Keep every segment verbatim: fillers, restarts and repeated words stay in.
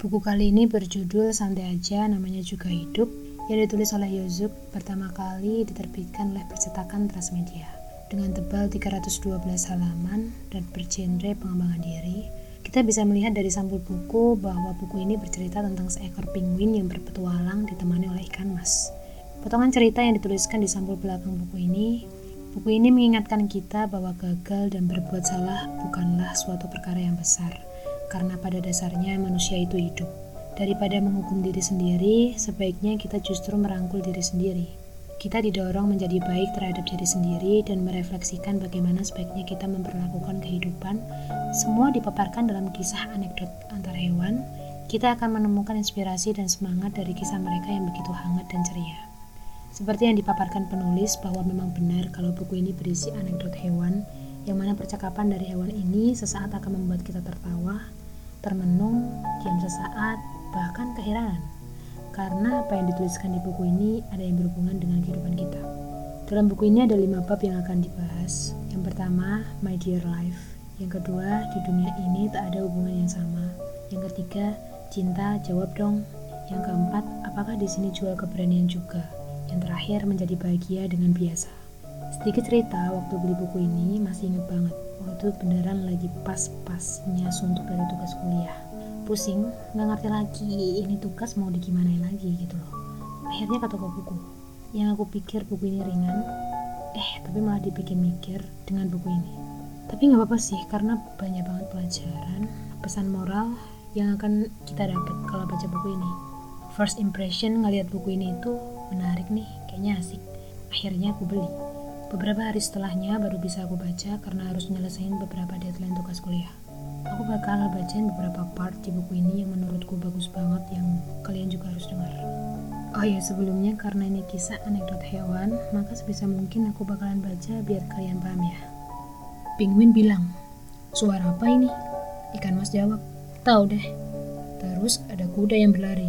Buku kali ini berjudul Santai Aja, namanya juga Hidup, yang ditulis oleh Yozuk, pertama kali diterbitkan oleh percetakan Transmedia. Dengan tebal tiga ratus dua belas halaman dan bergenre pengembangan diri, kita bisa melihat dari sampul buku bahwa buku ini bercerita tentang seekor penguin yang berpetualang ditemani oleh ikan mas. Potongan cerita yang dituliskan di sampul belakang buku ini, buku ini mengingatkan kita bahwa gagal dan berbuat salah bukanlah suatu perkara yang besar. Karena pada dasarnya manusia itu hidup. Daripada menghukum diri sendiri, sebaiknya kita justru merangkul diri sendiri. Kita didorong menjadi baik terhadap diri sendiri dan merefleksikan bagaimana sebaiknya kita memperlakukan kehidupan. Semua dipaparkan dalam kisah anekdot antar hewan. Kita akan menemukan inspirasi dan semangat dari kisah mereka yang begitu hangat dan ceria. Seperti yang dipaparkan penulis bahwa memang benar kalau buku ini berisi anekdot hewan, yang mana percakapan dari hewan ini sesaat akan membuat kita tertawa, termenung, diam sesaat, bahkan keheranan. Karena apa yang dituliskan di buku ini ada yang berhubungan dengan kehidupan kita. Dalam buku ini ada lima bab yang akan dibahas. Yang pertama, My Dear Life. Yang kedua, di dunia ini tak ada hubungan yang sama. Yang ketiga, cinta, jawab dong. Yang keempat, apakah di sini jual keberanian juga? Yang terakhir, menjadi bahagia dengan biasa. Sedikit cerita, waktu beli buku ini masih inget banget. Waktu beneran lagi pas-pasnya suntuk dari tugas kuliah. Pusing, gak ngerti lagi ini tugas mau digimanain lagi gitu loh. Akhirnya ke toko buku. Yang aku pikir buku ini ringan, eh tapi malah dibikin mikir dengan buku ini. Tapi gak apa-apa sih, karena banyak banget pelajaran, pesan moral yang akan kita dapat kalau baca buku ini. First impression ngeliat buku ini itu menarik nih, kayaknya asik. Akhirnya aku beli. Beberapa hari setelahnya baru bisa aku baca karena harus menyelesaikan beberapa deadline tugas kuliah. Aku bakal bacain beberapa part di buku ini yang menurutku bagus banget yang kalian juga harus dengar. Oh ya, sebelumnya karena ini kisah anekdot hewan, maka sebisa mungkin aku bakalan baca biar kalian paham ya. Penguin bilang, "Suara apa ini?" Ikan mas jawab, "Tahu deh." Terus ada kuda yang berlari.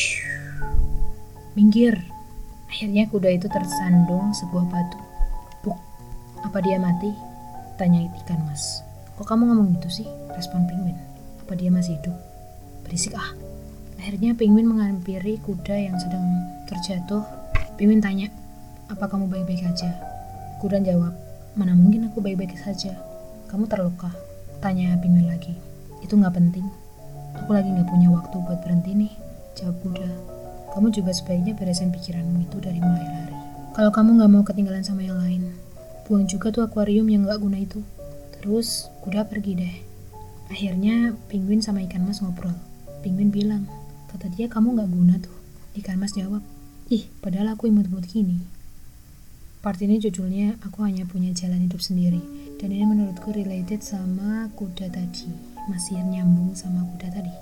Minggir. Akhirnya kuda itu tersandung sebuah batu. Buk, apa dia mati? Tanya ikan mas. Kok kamu ngomong gitu sih? Respon penguin. Apa dia masih hidup? Berisik ah. Akhirnya penguin menghampiri kuda yang sedang terjatuh. Penguin tanya, apa kamu baik-baik aja? Kuda jawab, mana mungkin aku baik-baik saja. Kamu terluka? Tanya penguin lagi. Itu gak penting. Aku lagi gak punya waktu buat berhenti nih. Jawab kuda. Kamu juga sebaiknya beresin pikiranmu itu dari mulai lari. Kalau kamu gak mau ketinggalan sama yang lain, buang juga tuh akuarium yang gak guna itu. Terus kuda pergi deh. Akhirnya penguin sama ikan mas ngobrol. Penguin bilang, kata dia kamu gak guna tuh. Ikan mas jawab, ih padahal aku imut-imut gini. Part ini judulnya Aku Hanya Punya Jalan Hidup Sendiri. Dan ini menurutku related sama kuda tadi. Masih nyambung sama kuda tadi.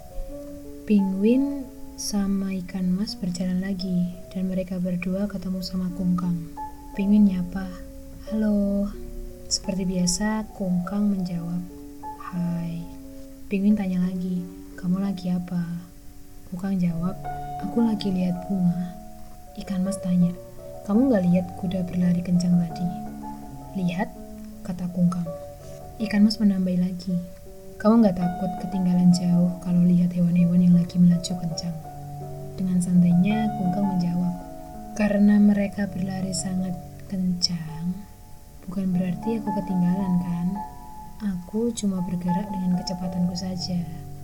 Penguin sama ikan mas berjalan lagi. Dan mereka berdua ketemu sama kungkang. Penguin nyapa, halo. Seperti biasa, kungkang menjawab, hai. Penguin tanya lagi, kamu lagi apa? Kungkang jawab, aku lagi lihat bunga. Ikan mas tanya, kamu gak lihat kuda berlari kencang tadi? Lihat, kata kungkang. Ikan mas menambahi lagi, kamu gak takut ketinggalan jauh kalau lihat hewan-hewan yang lagi melaju kencang? Dengan santainya, kungkang menjawab, karena mereka berlari sangat kencang, bukan berarti aku ketinggalan kan? Aku cuma bergerak dengan kecepatanku saja.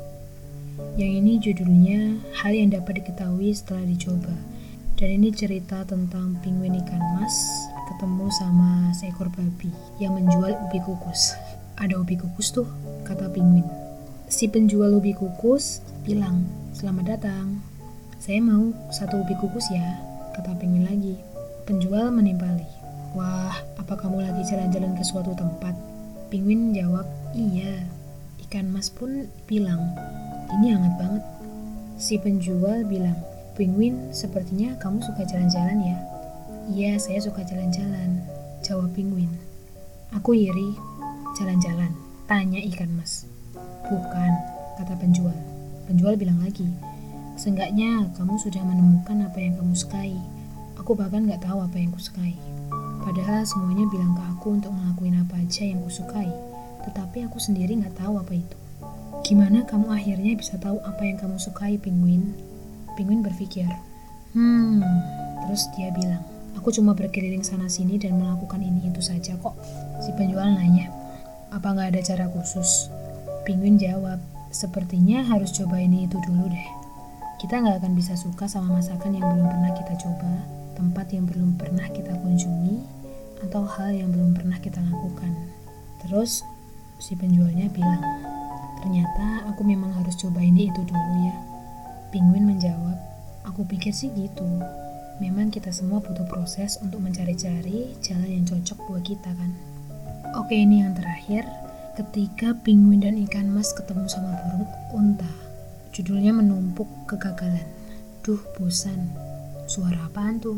Yang ini judulnya Hal yang dapat diketahui setelah dicoba. Dan ini cerita tentang penguin ikan mas ketemu sama seekor babi yang menjual ubi kukus. Ada ubi kukus tuh, kata penguin. Si penjual ubi kukus bilang, selamat datang. Saya mau satu ubi kukus ya, kata penguin lagi. Penjual menimpali. Wah, apa kamu lagi jalan-jalan ke suatu tempat? Penguin jawab, iya. Ikan mas pun bilang, ini hangat banget. Si penjual bilang, penguin, sepertinya kamu suka jalan-jalan ya? Iya, saya suka jalan-jalan, jawab penguin. Aku iri, jalan-jalan, tanya ikan mas. Bukan, kata penjual. Penjual bilang lagi, seenggaknya kamu sudah menemukan apa yang kamu sukai. Aku bahkan gak tahu apa yang kusukai. Padahal semuanya bilang ke aku untuk ngelakuin apa aja yang kusukai, tetapi aku sendiri gak tahu apa itu. Gimana kamu akhirnya bisa tahu apa yang kamu sukai, Penguin? Penguin berpikir. Hmm, terus dia bilang, aku cuma berkeliling sana-sini dan melakukan ini itu saja kok. Si penjual nanya, apa nggak ada cara khusus? Penguin jawab, sepertinya harus coba ini itu dulu deh. Kita nggak akan bisa suka sama masakan yang belum pernah kita coba, tempat yang belum pernah kita kunjungi, atau hal yang belum pernah kita lakukan. Terus si penjualnya bilang, ternyata aku memang harus coba ini itu dulu ya. Penguin menjawab, aku pikir sih gitu. Memang kita semua butuh proses untuk mencari-cari jalan yang cocok buat kita kan. Oke, ini yang terakhir. Ketika penguin dan ikan mas ketemu sama burung unta. Judulnya menumpuk kegagalan. Duh, bosan. Suara apaan tuh?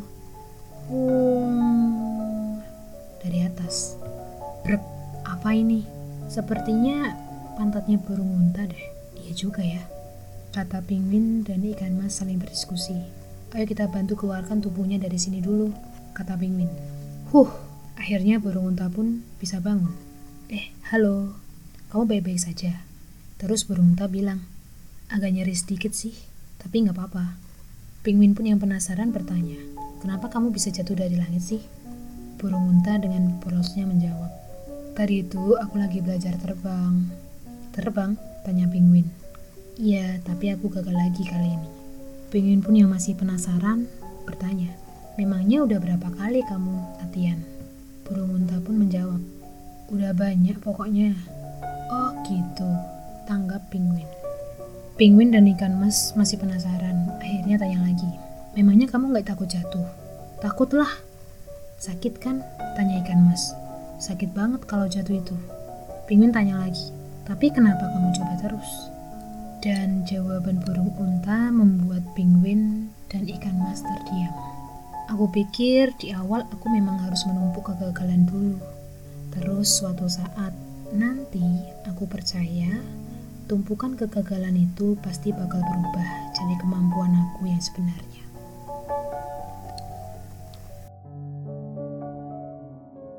Hmm, dari atas. Brek, apa ini? Sepertinya pantatnya burung unta deh. Iya juga ya. Kata penguin dan ikan mas saling berdiskusi. Ayo kita bantu keluarkan tubuhnya dari sini dulu, kata penguin. Huh, akhirnya burung unta pun bisa bangun. Eh, halo, kamu baik-baik saja? Terus burung unta bilang, agak nyeri sedikit sih, tapi nggak apa-apa. Penguin pun yang penasaran bertanya, kenapa kamu bisa jatuh dari langit sih? Burung unta dengan polosnya menjawab, tadi itu aku lagi belajar terbang. Terbang? Tanya penguin. Iya, tapi aku gagal lagi kali ini. Penguin pun yang masih penasaran bertanya, memangnya udah berapa kali kamu latihan? Burung unta pun menjawab, udah banyak pokoknya. Oh gitu, tanggap penguin. Penguin dan ikan mas masih penasaran, akhirnya tanya lagi, memangnya kamu gak takut jatuh? Takutlah. Sakit kan? Tanya ikan mas. Sakit banget kalau jatuh itu. Penguin tanya lagi, tapi kenapa kamu coba terus? Dan jawaban burung unta membuat penguin dan ikan mas terdiam. Aku pikir di awal aku memang harus menumpuk kegagalan dulu. Terus suatu saat nanti aku percaya tumpukan kegagalan itu pasti bakal berubah jadi kemampuan aku yang sebenarnya.